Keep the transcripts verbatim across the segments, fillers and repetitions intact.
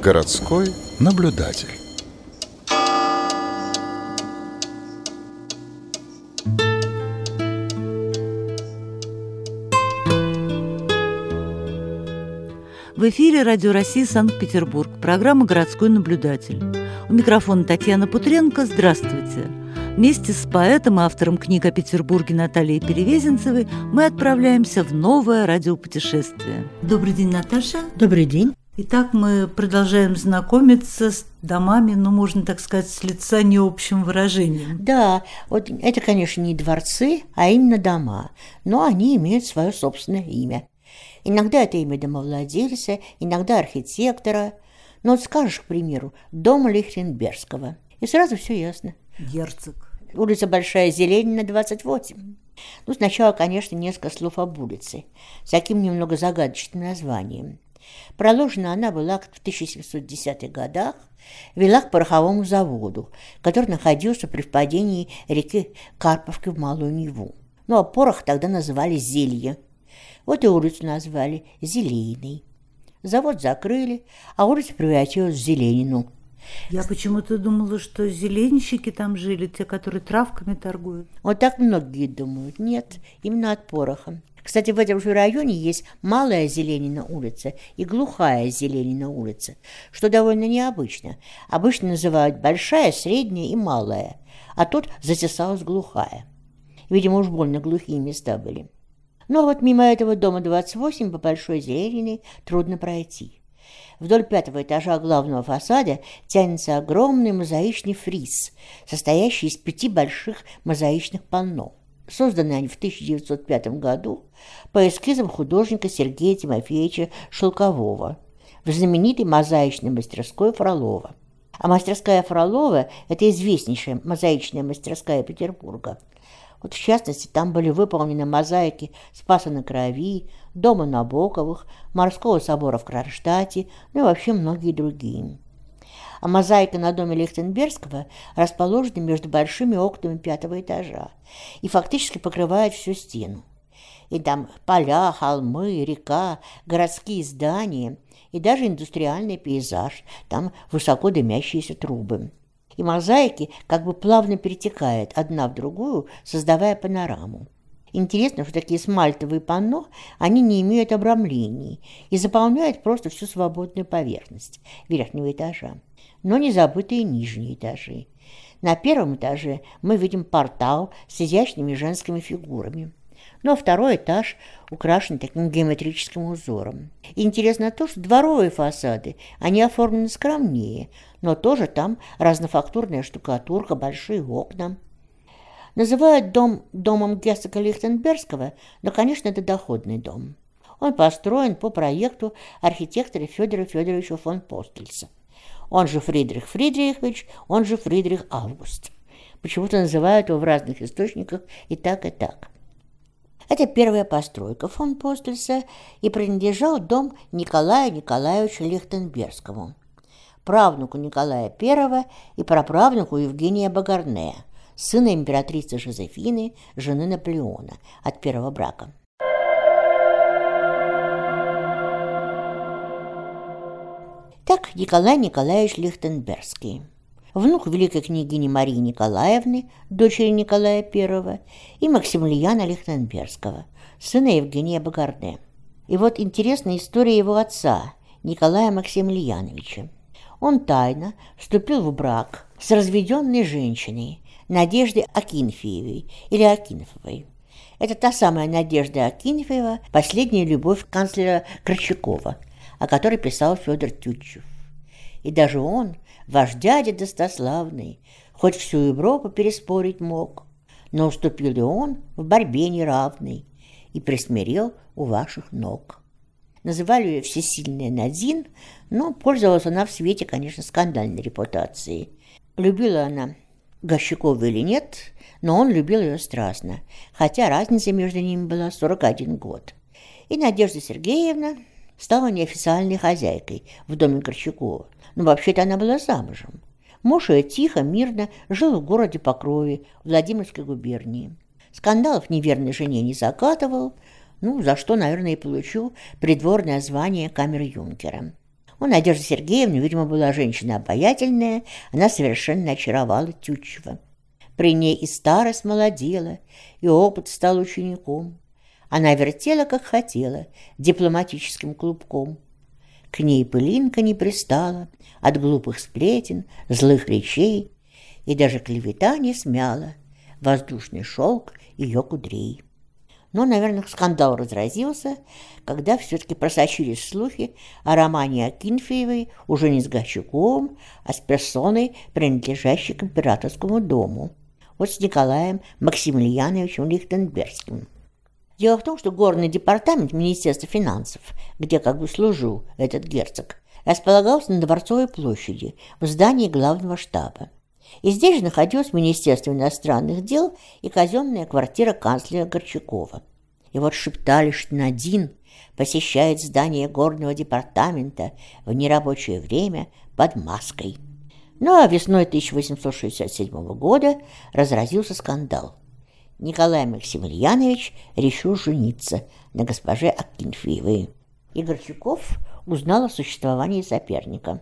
Городской наблюдатель. В эфире Радио России Санкт-Петербург, программа «Городской наблюдатель». У микрофона Татьяна Путренко. Здравствуйте. Вместе с поэтом и автором книг о Петербурге Натальей Перевезенцевой мы отправляемся в новое радиопутешествие. Добрый день, Наташа. Добрый день. Итак, мы продолжаем знакомиться с домами, ну, можно так сказать, с лица не общим выражением. Да, вот это, конечно, не дворцы, а именно дома, но они имеют свое собственное имя. Иногда это имя домовладельца, иногда архитектора. Но вот скажешь, к примеру, дом Лихтенбергского, и сразу все ясно. Герцог. Улица Большая Зеленина, двадцать восемь. Ну, сначала, конечно, несколько слов об улице, с таким немного загадочным названием. Проложена она была в тысяча семьсот десятых годах, вела к пороховому заводу, который находился при впадении реки Карповки в Малую Неву. Ну, а порох тогда называли зелье. Вот и улицу назвали Зелейной. Завод закрыли, а улица превратилась в Зеленину. Я почему-то думала, что зеленщики там жили, те, которые травками торгуют. Вот так многие думают. Нет, именно от пороха. Кстати, в этом же районе есть Малая Зеленина улица и Глухая Зеленина улица, что довольно необычно. Обычно называют Большая, Средняя и Малая, а тут затесалась Глухая. Видимо, уж больно глухие места были. Но вот мимо этого дома двадцать восемь по Большой Зелениной трудно пройти. Вдоль пятого этажа главного фасада тянется огромный мозаичный фриз, состоящий из пяти больших мозаичных панно. Созданы они в тысяча девятьсот пятом году по эскизам художника Сергея Тимофеевича Шелкового в знаменитой мозаичной мастерской Фролова. А мастерская Фролова – это известнейшая мозаичная мастерская Петербурга. Вот в частности, там были выполнены мозаики Спаса на Крови, дома Набоковых, Морского собора в Кронштадте, ну и вообще многие другие. А мозаика на доме Лихтенбергского расположена между большими окнами пятого этажа и фактически покрывает всю стену. И там поля, холмы, река, городские здания и даже индустриальный пейзаж, там высоко дымящиеся трубы. И мозаики как бы плавно перетекают одна в другую, создавая панораму. Интересно, что такие смальтовые панно, они не имеют обрамлений и заполняют просто всю свободную поверхность верхнего этажа. Но не забыты и нижние этажи. На первом этаже мы видим портал с изящными женскими фигурами. Ну а второй этаж украшен таким геометрическим узором. И интересно то, что дворовые фасады, они оформлены скромнее, но тоже там разнофактурная штукатурка, большие окна. Называют дом домом герцога Лихтенбергского, но, конечно, это доходный дом. Он построен по проекту архитектора Федора Федоровича фон Постельса. Он же Фридрих Фридрихович, он же Фридрих Август. Почему-то называют его в разных источниках и так, и так. Это первая постройка фон Постельса, и принадлежал дом Николая Николаевича Лихтенбергскому, правнуку Николая Первого и праправнуку Евгения Багарнея, сына императрицы Жозефины, жены Наполеона, от первого брака. Так, Николай Николаевич Лихтенбергский, внук великой княгини Марии Николаевны, дочери Николая Первого, и Максимилиана Лихтенбергского, сына Евгения Багарне. И вот интересная история его отца, Николая Максимилиановича. Он тайно вступил в брак с разведенной женщиной, Надеждой Акинфеевой или Акинфовой. Это та самая Надежда Акинфеева, последняя любовь канцлера Корчакова, о которой писал Федор Тютчев. И даже он, ваш дядя достославный, хоть всю Европу переспорить мог, но уступил и он в борьбе неравной и присмирел у ваших ног. Называли ее всесильная Надин, но пользовалась она в свете, конечно, скандальной репутацией. Любила она Горчакова или нет, но он любил ее страстно, хотя разница между ними была сорок один год. И Надежда Сергеевна стала неофициальной хозяйкой в доме Горчакова, но вообще-то она была замужем. Муж ее тихо, мирно жил в городе Покрове, Владимирской губернии. Скандалов неверной жене не закатывал, ну, за что, наверное, и получил придворное звание камер-юнкера. У Надежды Сергеевны, видимо, была женщина обаятельная, она совершенно очаровала Тютчева. При ней и старость молодела, и опыт стал учеником. Она вертела, как хотела, дипломатическим клубком. К ней пылинка не пристала от глупых сплетен, злых речей, и даже клевета не смяла воздушный шелк ее кудрей. Но, наверное, скандал разразился, когда все-таки просочились слухи о романе Акинфеевой уже не с Горчаковым, а с персоной, принадлежащей к императорскому дому, вот с Николаем Максимилиановичем Лихтенбергским. Дело в том, что горный департамент Министерства финансов, где как бы служил этот герцог, располагался на Дворцовой площади, в здании главного штаба. И здесь же находилось Министерство иностранных дел и казенная квартира канцлера Горчакова. И вот шептали, что Надин посещает здание горного департамента в нерабочее время под маской. Ну а весной тысяча восемьсот шестьдесят седьмого года разразился скандал. Николай Максимилианович решил жениться на госпоже Акинфеевой. И Горчаков узнал о существовании соперника.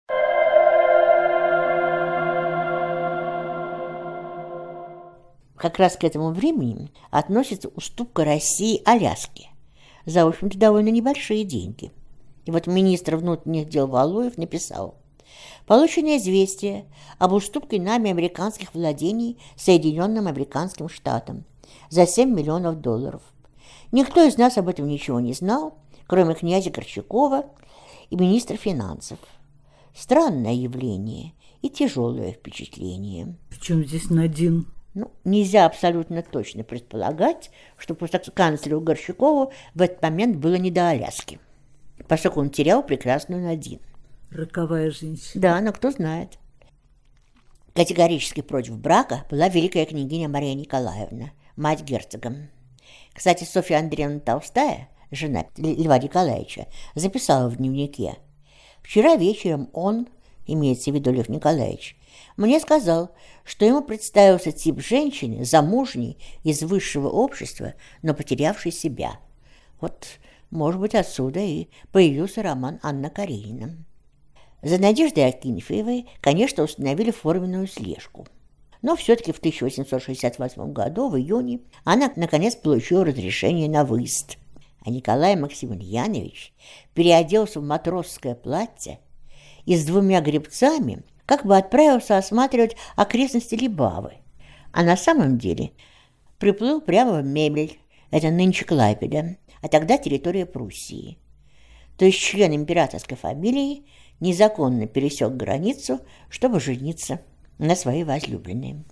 Как раз к этому времени относится уступка России Аляске за, в общем-то, довольно небольшие деньги. И вот министр внутренних дел Валуев написал: «Получено известие об уступке нами американских владений Соединенным Американским Штатам за семь миллионов долларов. Никто из нас об этом ничего не знал, кроме князя Горчакова и министра финансов. Странное явление и тяжелое впечатление». В чем здесь Надин? Ну, нельзя абсолютно точно предполагать, что просто канцлеру Горчакову в этот момент было не до Аляски, поскольку он терял прекрасную Надин. Роковая женщина. Да, но кто знает. Категорически против брака была великая княгиня Мария Николаевна, мать герцога. Кстати, Софья Андреевна Толстая, жена Льва Николаевича, записала в дневнике: «Вчера вечером он, имеется в виду Лев Николаевич, мне сказал, что ему представился тип женщины, замужней, из высшего общества, но потерявшей себя». Вот, может быть, отсюда и появился роман «Анна Каренина». За Надеждой Акинфеевой, конечно, установили форменную слежку. Но все-таки в тысяча восемьсот шестьдесят восьмом году, в июне, она, наконец, получила разрешение на выезд. А Николай Максимилианович переоделся в матросское платье и с двумя гребцами как бы отправился осматривать окрестности Либавы. А на самом деле приплыл прямо в Мемель, это нынче Клайпеда, а тогда территория Пруссии. То есть член императорской фамилии незаконно пересек границу, чтобы жениться на своей возлюбленной.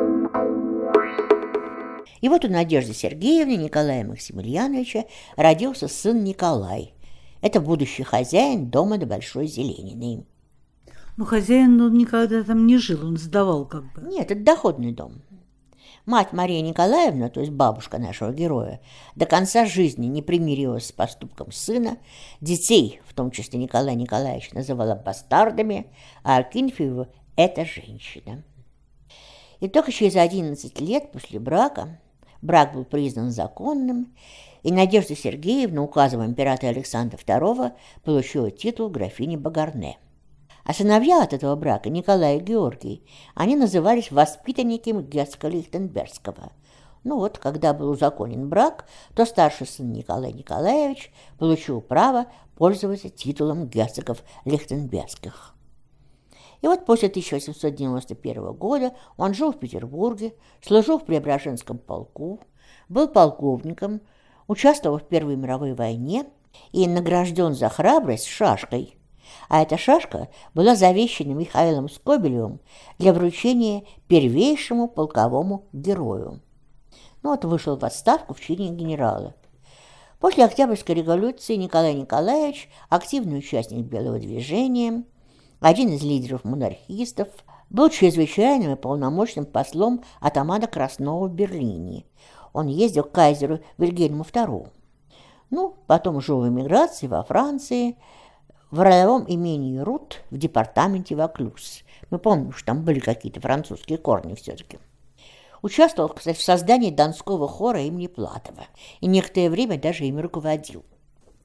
И вот у Надежды Сергеевны Николая Максимилиановича родился сын Николай. Это будущий хозяин дома на Большой Зелениной. Ну, хозяин он никогда там не жил, он сдавал как бы. Нет, это доходный дом. Мать Мария Николаевна, то есть бабушка нашего героя, до конца жизни не примирилась с поступком сына, детей, в том числе Николая Николаевича, называла бастардами, а Акинфееву – это женщина. И только через одиннадцать лет после брака брак был признан законным, и Надежда Сергеевна указом императора Александра второго получила титул графини Багарне. А сыновья от этого брака, Николай и Георгий, они назывались воспитанниками герцога Лихтенбергского. Ну вот, когда был узаконен брак, то старший сын Николай Николаевич получил право пользоваться титулом герцогов Лихтенбергских. И вот после тысяча восемьсот девяносто первого года он жил в Петербурге, служил в Преображенском полку, был полковником, участвовал в Первой мировой войне и награжден за храбрость шашкой. А эта шашка была завещана Михаилом Скобелевым для вручения первейшему полковому герою. Ну вот вышел в отставку в чине генерала. После Октябрьской революции Николай Николаевич, активный участник Белого движения, один из лидеров монархистов, был чрезвычайным и полномочным послом атамана Краснова в Берлине. Он ездил к кайзеру Вильгельму второму. Ну, потом жил в эмиграции во Франции, в родовом имении Рут в департаменте Вaucluse. Мы помним, что там были какие-то французские корни все-таки. Участвовал, кстати, в создании Донского хора имени Платова и некоторое время даже ими руководил.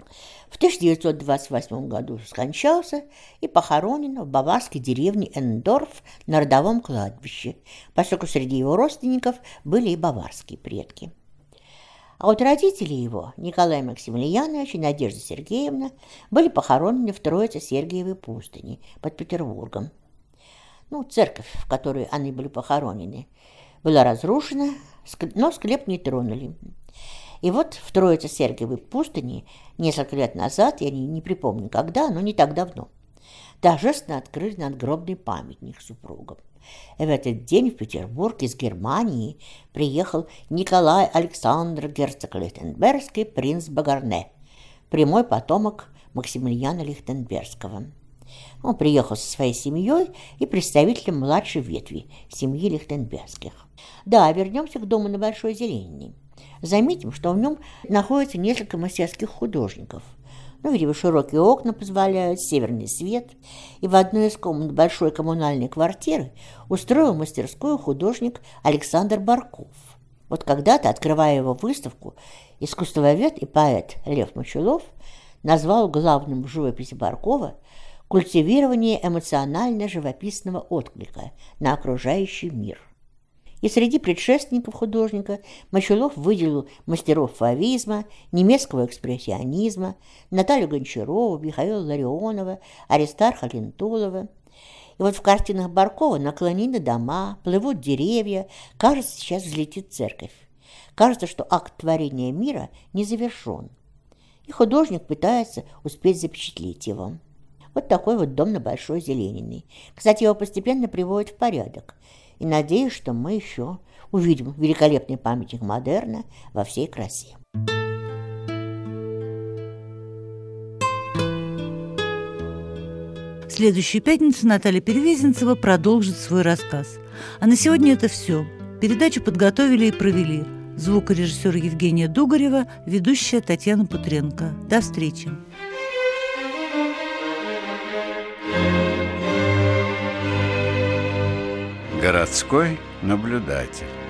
В тысяча девятьсот двадцать восьмом году скончался и похоронен в баварской деревне Эндорф на родовом кладбище, поскольку среди его родственников были и баварские предки. А вот родители его, Николай Максимилианович и Надежда Сергеевна, были похоронены в Троице-Сергиевой пустыне под Петербургом. Ну, церковь, в которой они были похоронены, была разрушена, но склеп не тронули. И вот в Троице-Сергиевой пустыне несколько лет назад, я не, не припомню когда, но не так давно, торжественно открыли надгробный памятник супругам. И в этот день в Петербург из Германии приехал Николай Александр герцог Лихтенбергский, принц Багарне, прямой потомок Максимилиана Лихтенбергского. Он приехал со своей семьей и представителем младшей ветви семьи Лихтенбергских. Да, вернемся к дому на Большой Зелениной. Заметим, что в нем находится несколько мастерских художников. Ну, видимо, широкие окна позволяют, северный свет. И в одной из комнат большой коммунальной квартиры устроил мастерскую художник Александр Барков. Вот когда-то, открывая его выставку, искусствовед и поэт Лев Мочулов назвал главным в живописи Баркова культивирование эмоционально-живописного отклика на окружающий мир. И среди предшественников художника Мочулов выделил мастеров фавизма, немецкого экспрессионизма, Наталью Гончарову, Михаила Ларионова, Аристарха Лентулова. И вот в картинах Баркова наклонены дома, плывут деревья, кажется, сейчас взлетит церковь. Кажется, что акт творения мира не завершен. И художник пытается успеть запечатлеть его. Вот такой вот дом на Большой Зелениной. Кстати, его постепенно приводят в порядок. И надеюсь, что мы еще увидим великолепный памятник модерна во всей красе. В следующую пятницу Наталья Перевезенцева продолжит свой рассказ. А на сегодня это все. Передачу подготовили и провели звукорежиссер Евгения Дугарева, ведущая Татьяна Путренко. До встречи. Городской наблюдатель.